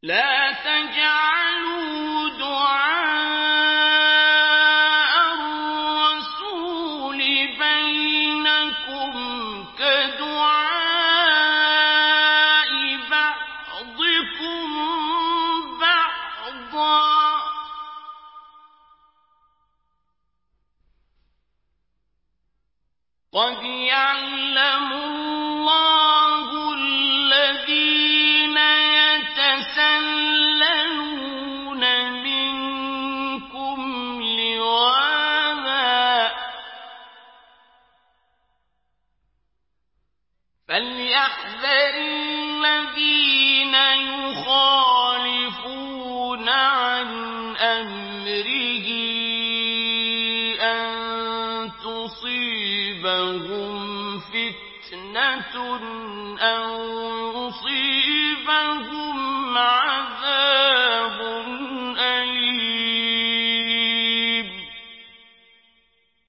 لا تجعلوا دعاء الرسول بينكم كدعاء بعضكم بعضا قد يعلم الله الذين يتسللون منكم لواذا فليحذر الذين يخالفون عن أمره أن تصيبهم فتنة أو يصيبهم